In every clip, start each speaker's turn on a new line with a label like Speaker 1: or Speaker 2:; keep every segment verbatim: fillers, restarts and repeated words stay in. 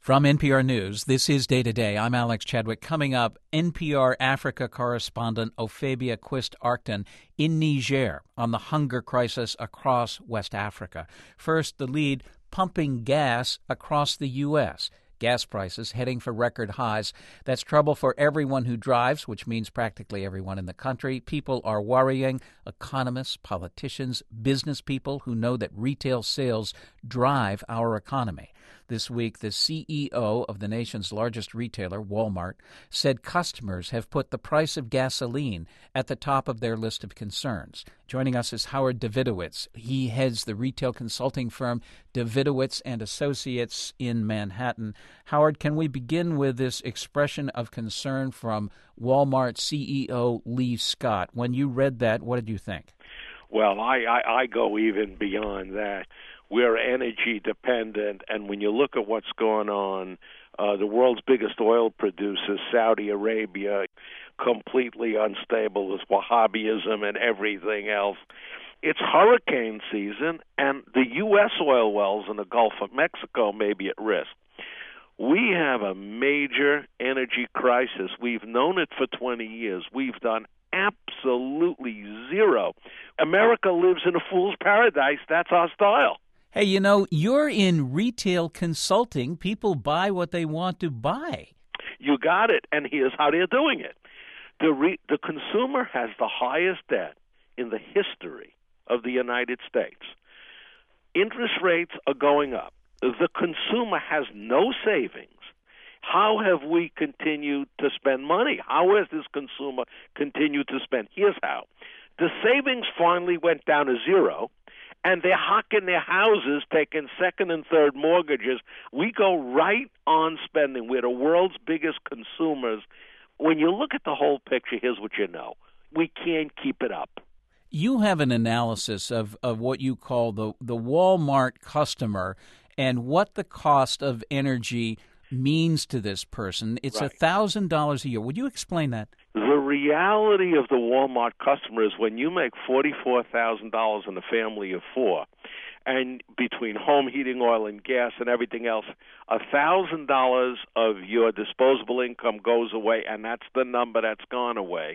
Speaker 1: From N P R News, this is Day to Day. I'm Alex Chadwick. Coming up, N P R Africa correspondent Ophabia Quist-Arcton in Niger on the hunger crisis across West Africa. First, the lead, pumping gas across the U S Gas prices heading for record highs. That's trouble for everyone who drives, which means practically everyone in the country. People are worrying. Economists, politicians, business people who know that retail sales drive our economy. This week, the C E O of the nation's largest retailer, Walmart, said customers have put the price of gasoline at the top of their list of concerns. Joining us is Howard Davidowitz. He heads the retail consulting firm Davidowitz and Associates in Manhattan. Howard, can we begin with this expression of concern from Walmart C E O Lee Scott? When you read that, what did you think?
Speaker 2: Well, I, I, I go even beyond that. We're energy dependent, and when you look at what's going on, uh, the world's biggest oil producer, Saudi Arabia, completely unstable with Wahhabism and everything else. It's hurricane season, and the U S oil wells in the Gulf of Mexico may be at risk. We have a major energy crisis. We've known it for twenty years. We've done absolutely zero. America lives in a fool's paradise. That's our style.
Speaker 1: Hey, you know, you're in retail consulting. People buy what they want to buy.
Speaker 2: You got it, and here's how they're doing it. The re- the consumer has the highest debt in the history of the United States. Interest rates are going up. The consumer has no savings. How have we continued to spend money? How has this consumer continued to spend? Here's how. The savings finally went down to zero, and they're hocking their houses, taking second and third mortgages. We go right on spending. We're the world's biggest consumers. When you look at the whole picture, here's what you know. We can't keep it up.
Speaker 1: You have an analysis of, of what you call the, the Walmart customer and what the cost of energy means to this person. It's a
Speaker 2: Right.
Speaker 1: one thousand dollars a year. Would you explain that?
Speaker 2: The reality of the Walmart customer is when you make forty-four thousand dollars in a family of four, and between home heating oil and gas and everything else, one thousand dollars of your disposable income goes away, and that's the number that's gone away.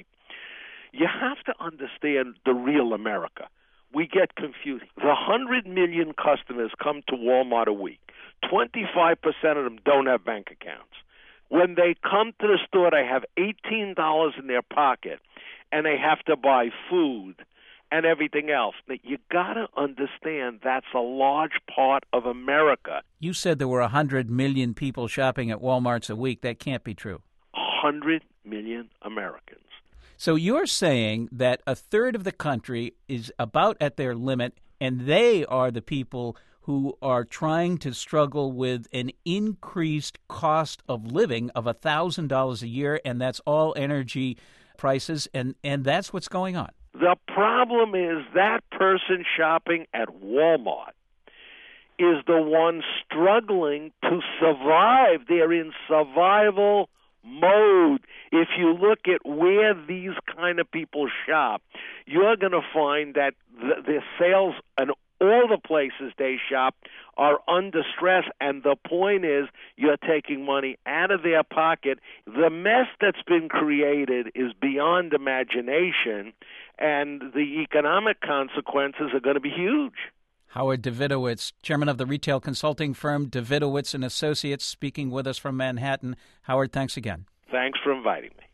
Speaker 2: You have to understand the real America. We get confused. The one hundred million customers come to Walmart a week. twenty-five percent of them don't have bank accounts. When they come to the store, they have eighteen dollars in their pocket, and they have to buy food and everything else. Now, you got to understand that's a large part of America.
Speaker 1: You said there were one hundred million people shopping at Walmarts a week. That can't be true.
Speaker 2: one hundred million Americans.
Speaker 1: So you're saying that a third of the country is about at their limit, and they are the people who are trying to struggle with an increased cost of living of one thousand dollars a year, and that's all energy prices, and, and that's what's going on.
Speaker 2: The problem is that person shopping at Walmart is the one struggling to survive. They're in survival mode. If you look at where these kind of people shop, you're going to find that the, the sales and all the places they shop are under stress, and the point is you're taking money out of their pocket. The mess that's been created is beyond imagination, and the economic consequences are going to be huge.
Speaker 1: Howard Davidowitz, chairman of the retail consulting firm Davidowitz and Associates, speaking with us from Manhattan. Howard, thanks again.
Speaker 2: Thanks for inviting me.